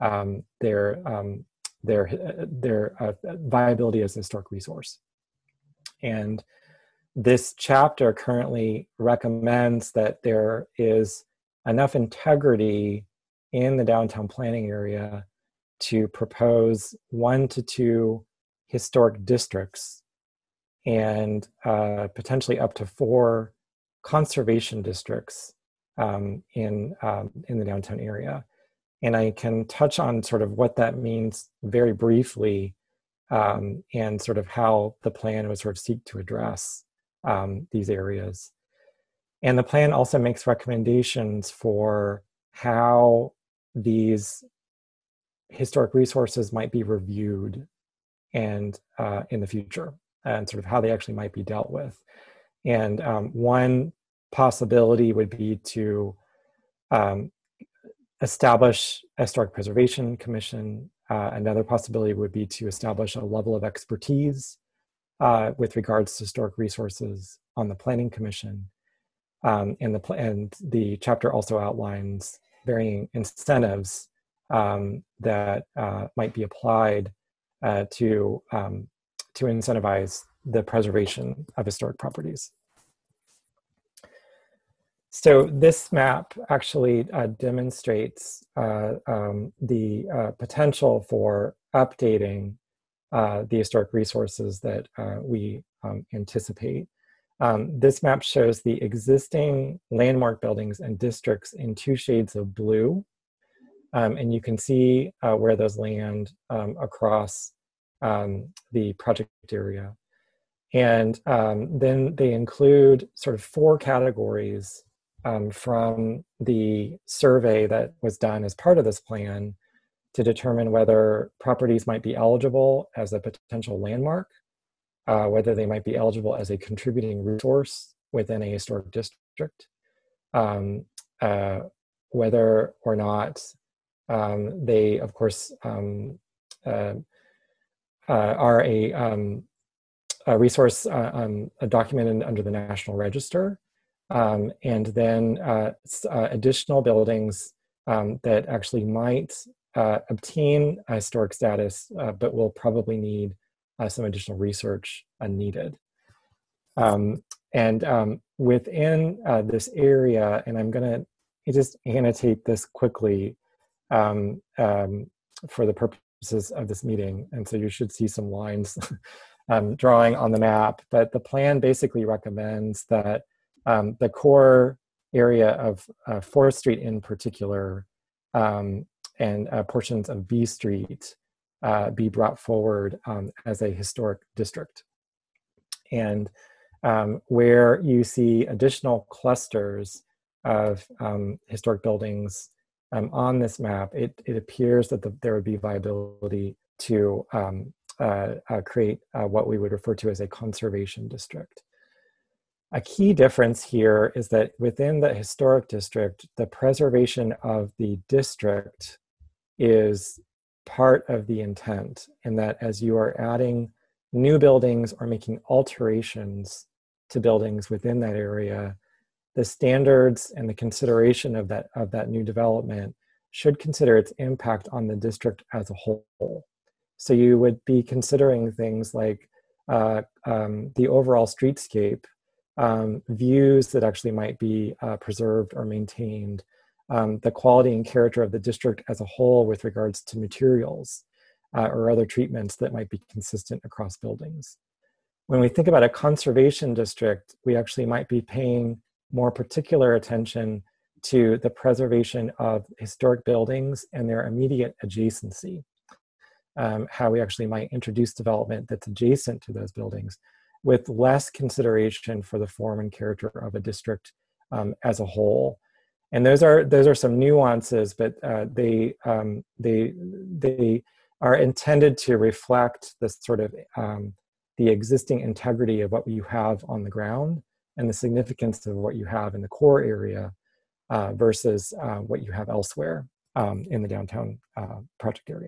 um, their um, their their uh, viability as a historic resource. And this chapter currently recommends that there is enough integrity in the downtown planning area to propose one to two historic districts and uh, potentially up to four conservation districts um, in, um, in the downtown area. And I can touch on sort of what that means very briefly um, and sort of how the plan would sort of seek to address um, these areas. And the plan also makes recommendations for how these historic resources might be reviewed and uh, in the future, and sort of how they actually might be dealt with. And um, one possibility would be to um, establish a historic preservation commission. Uh, another possibility would be to establish a level of expertise uh, with regards to historic resources on the planning commission. Um, and, the, and the chapter also outlines varying incentives um, that uh, might be applied uh, to, um, to incentivize the preservation of historic properties. So this map actually uh, demonstrates uh, um, the uh, potential for updating uh, the historic resources that uh, we um, anticipate. Um, this map shows the existing landmark buildings and districts in two shades of blue. Um, and you can see uh, where those land um, across um, the project area. And um, then they include sort of four categories um, from the survey that was done as part of this plan to determine whether properties might be eligible as a potential landmark, uh, whether they might be eligible as a contributing resource within a historic district, um, uh, whether or not um, they, of course, um, uh, uh, are a, um, a resource uh, um, documented under the National Register, um, and then uh, uh, additional buildings um, that actually might uh, obtain a historic status, uh, but will probably need uh, some additional research uh, needed. Um, and um, within uh, this area, and I'm going to just annotate this quickly um, um, for the purposes of this meeting, and so you should see some lines um, drawing on the map, but the plan basically recommends that um, the core area of uh, fourth Street in particular, um, and uh, portions of B Street uh, be brought forward um, as a historic district. And um, where you see additional clusters of um, historic buildings um, on this map, it, it appears that the, there would be viability to um, uh, uh, create uh, what we would refer to as a conservation district. A key difference here is that within the historic district, the preservation of the district is part of the intent, in that as you are adding new buildings or making alterations to buildings within that area, the standards and the consideration of that, of that new development should consider its impact on the district as a whole. So you would be considering things like uh, um, the overall streetscape, um, views that actually might be uh, preserved or maintained, um, the quality and character of the district as a whole with regards to materials uh, or other treatments that might be consistent across buildings. When we think about a conservation district, we actually might be paying more particular attention to the preservation of historic buildings and their immediate adjacency. Um, how we actually might introduce development that's adjacent to those buildings with less consideration for the form and character of a district um, as a whole. And those are those are some nuances, but uh, they um, they they are intended to reflect the sort of um, the existing integrity of what you have on the ground and the significance of what you have in the core area uh, versus uh, what you have elsewhere um, in the downtown uh, project area.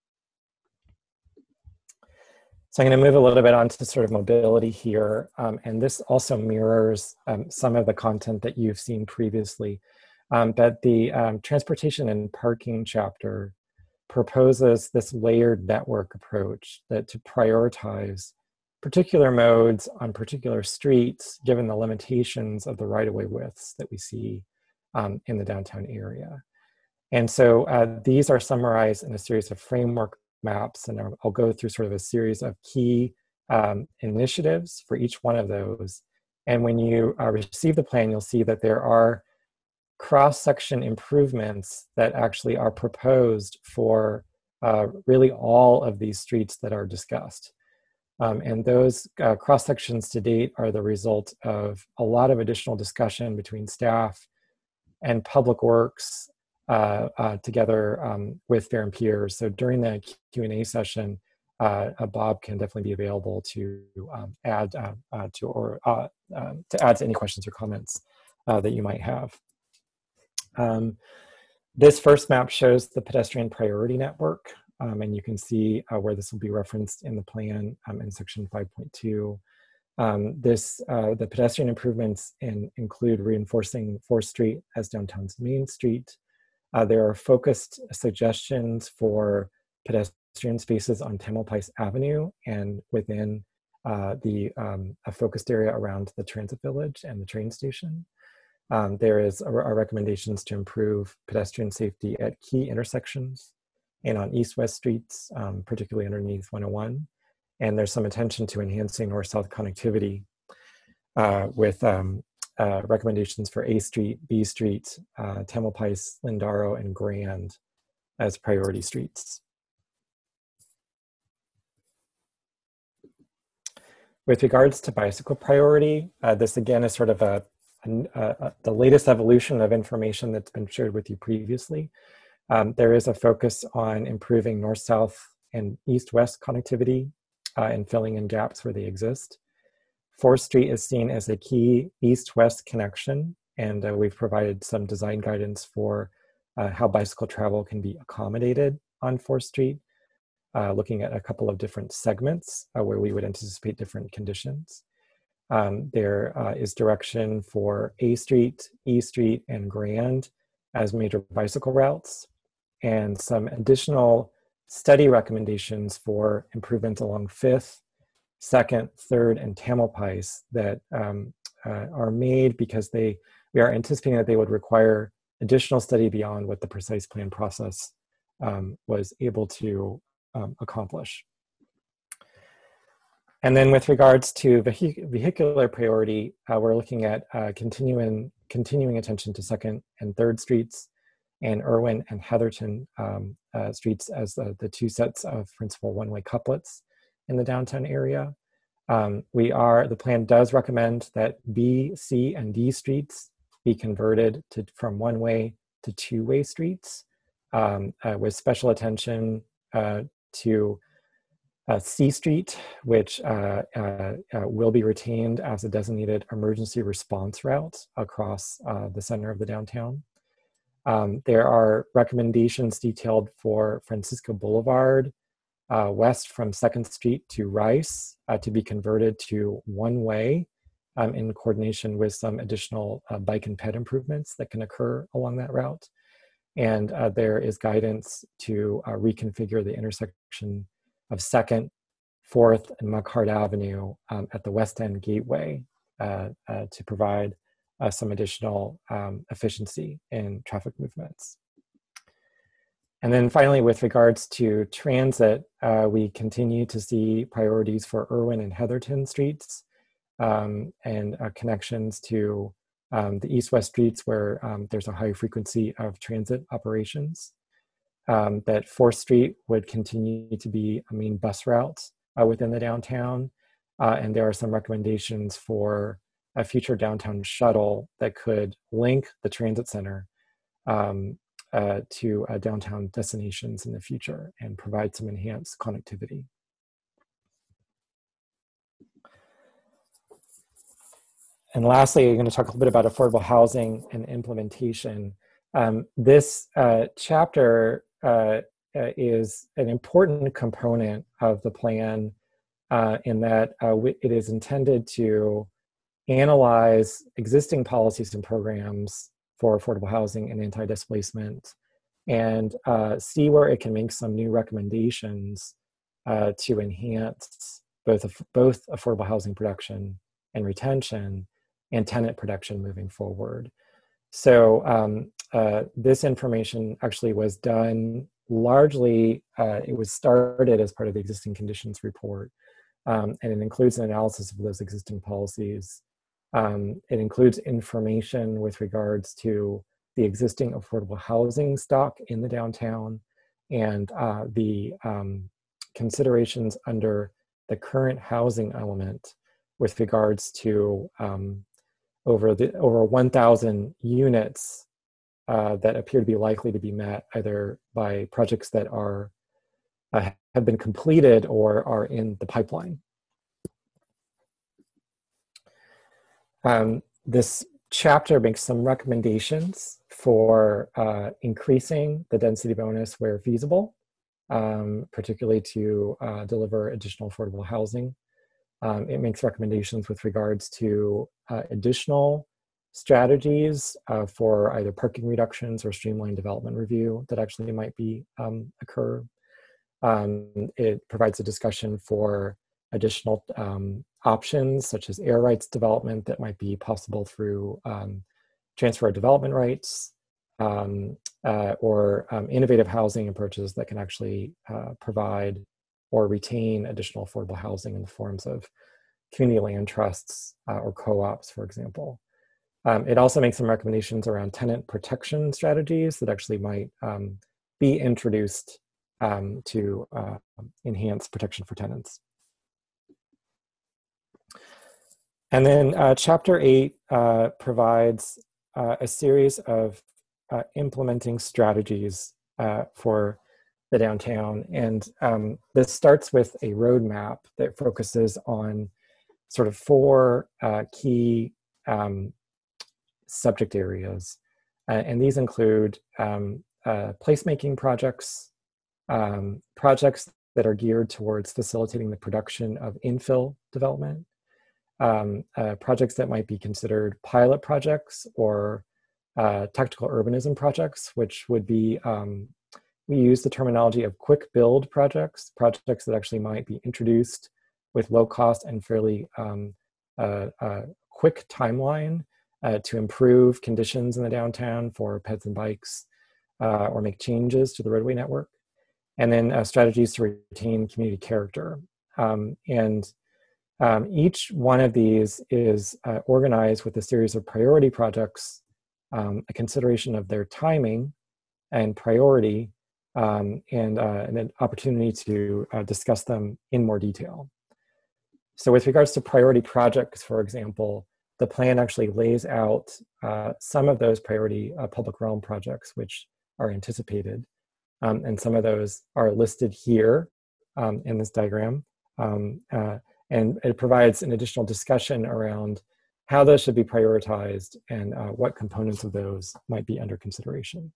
So I'm going to move a little bit on to sort of mobility here. Um, and this also mirrors um, some of the content that you've seen previously. Um, but the um, transportation and parking chapter proposes this layered network approach that to prioritize particular modes on particular streets, given the limitations of the right-of-way widths that we see um, in the downtown area. And so uh, these are summarized in a series of framework maps, and I'll, I'll go through sort of a series of key um, initiatives for each one of those. And when you uh, receive the plan, you'll see that there are cross-section improvements that actually are proposed for uh, really all of these streets that are discussed. Um, and those uh, cross-sections to date are the result of a lot of additional discussion between staff and Public Works uh, uh, together um, with Fair and Peers. So during the Q and A session, uh, uh, Bob can definitely be available to um, add uh, uh, to or uh, uh, to add to any questions or comments uh, that you might have. Um, this first map shows the pedestrian priority network. Um, and you can see uh, where this will be referenced in the plan um, in section five point two. Um, this, uh, the pedestrian improvements in, include reinforcing fourth Street as downtown's main street. Uh, there are focused suggestions for pedestrian spaces on Tamalpais Avenue and within uh, the um, a focused area around the transit village and the train station. Um, there is a, a recommendations to improve pedestrian safety at key intersections and on east-west streets, um, particularly underneath one oh one. And there's some attention to enhancing north-south connectivity uh, with um, uh, recommendations for A Street, B Street, uh, Tamalpais, Lindaro, and Grand as priority streets. With regards to bicycle priority, uh, this again is sort of a, a, a, the latest evolution of information that's been shared with you previously. Um, there is a focus on improving north-south and east-west connectivity uh, and filling in gaps where they exist. fourth Street is seen as a key east-west connection, and uh, we've provided some design guidance for uh, how bicycle travel can be accommodated on fourth Street, uh, looking at a couple of different segments uh, where we would anticipate different conditions. Um, there uh, is direction for A Street, E Street, and Grand as major bicycle routes, and some additional study recommendations for improvements along fifth, second, third, and Tamalpais that um, uh, are made because they we are anticipating that they would require additional study beyond what the precise plan process um, was able to um, accomplish. And then with regards to vehic vehicular priority, uh, we're looking at uh, continuing, continuing attention to second and third streets, and Irwin and Heatherton um, uh, streets as the, the two sets of principal one-way couplets in the downtown area. Um, we are, the plan does recommend that B, C, and D streets be converted to, from one-way to two-way streets um, uh, with special attention uh, to uh, C Street, which uh, uh, uh, will be retained as a designated emergency response route across uh, the center of the downtown. Um, there are recommendations detailed for Francisco Boulevard, uh, west from second Street to Rice, uh, to be converted to one-way um, in coordination with some additional uh, bike and ped improvements that can occur along that route. And uh, there is guidance to uh, reconfigure the intersection of second, fourth, and Muckhart Avenue um, at the West End Gateway uh, uh, to provide Uh, some additional um, efficiency in traffic movements. And then finally, with regards to transit, uh, we continue to see priorities for Irwin and Heatherton streets um, and uh, connections to um, the east-west streets where um, there's a high frequency of transit operations. Um, that fourth Street would continue to be a main bus route uh, within the downtown. Uh, and there are some recommendations for a future downtown shuttle that could link the transit center um, uh, to uh, downtown destinations in the future and provide some enhanced connectivity. And lastly, I'm going to talk a little bit about affordable housing and implementation. Um, this uh, chapter uh, uh, is an important component of the plan uh, in that uh, it is intended to analyze existing policies and programs for affordable housing and anti-displacement and uh, see where it can make some new recommendations uh, to enhance both, both affordable housing production and retention and tenant production moving forward. So um, uh, this information actually was done largely, uh, it was started as part of the existing conditions report, um, and it includes an analysis of those existing policies. Um, it includes information with regards to the existing affordable housing stock in the downtown and uh, the um, considerations under the current housing element with regards to um, over the over one thousand units uh, that appear to be likely to be met either by projects that are uh, have been completed or are in the pipeline. Um, this chapter makes some recommendations for uh, increasing the density bonus where feasible, um, particularly to uh, deliver additional affordable housing. Um, it makes recommendations with regards to uh, additional strategies uh, for either parking reductions or streamlined development review that actually might be um, occur. Um, it provides a discussion for additional um, options such as air rights development that might be possible through um, transfer of development rights um, uh, or um, innovative housing approaches that can actually uh, provide or retain additional affordable housing in the forms of community land trusts uh, or co-ops, for example. Um, it also makes some recommendations around tenant protection strategies that actually might um, be introduced um, to uh, enhance protection for tenants. And then uh, chapter eight uh, provides uh, a series of uh, implementing strategies uh, for the downtown. And um, this starts with a roadmap that focuses on sort of four uh, key um, subject areas. Uh, and these include um, uh, placemaking projects, um, projects that are geared towards facilitating the production of infill development, um, uh, projects that might be considered pilot projects or uh, tactical urbanism projects, which would be um, we use the terminology of quick build projects, projects that actually might be introduced with low cost and fairly um, uh, uh, quick timeline uh, to improve conditions in the downtown for peds and bikes uh, or make changes to the roadway network. And then uh, strategies to retain community character. Um, and um, each one of these is uh, organized with a series of priority projects, um, a consideration of their timing and priority, Um, and, uh, and an opportunity to uh, discuss them in more detail. So with regards to priority projects, for example, the plan actually lays out uh, some of those priority uh, public realm projects which are anticipated. Um, and some of those are listed here um, in this diagram. Um, uh, and it provides an additional discussion around how those should be prioritized and uh, what components of those might be under consideration.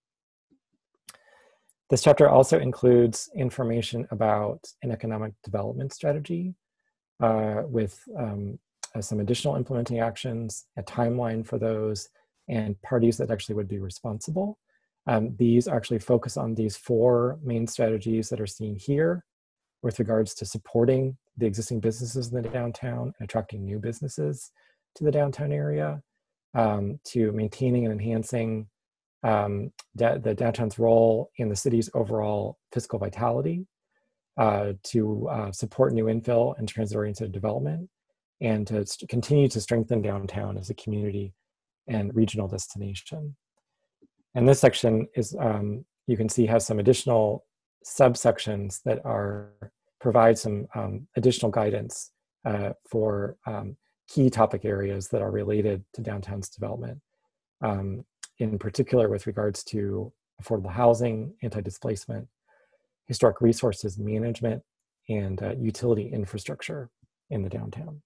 This chapter also includes information about an economic development strategy uh, with um, uh, some additional implementing actions, a timeline for those, and parties that actually would be responsible. Um, these actually focus on these four main strategies that are seen here with regards to supporting the existing businesses in the downtown and attracting new businesses to the downtown area, um, to maintaining and enhancing Um, the downtown's role in the city's overall fiscal vitality, uh, to uh, support new infill and transit-oriented development, and to continue to strengthen downtown as a community and regional destination. And this section is, um, you can see, has some additional subsections that are provide some um, additional guidance uh, for um, key topic areas that are related to downtown's development. Um, in particular with regards to affordable housing, anti-displacement, historic resources management, and uh, utility infrastructure in the downtown.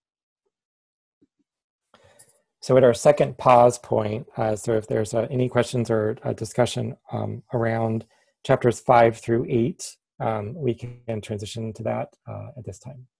So at our second pause point, uh, so if there's uh, any questions or uh, discussion um, around chapters five through eight, um, we can transition to that uh, at this time.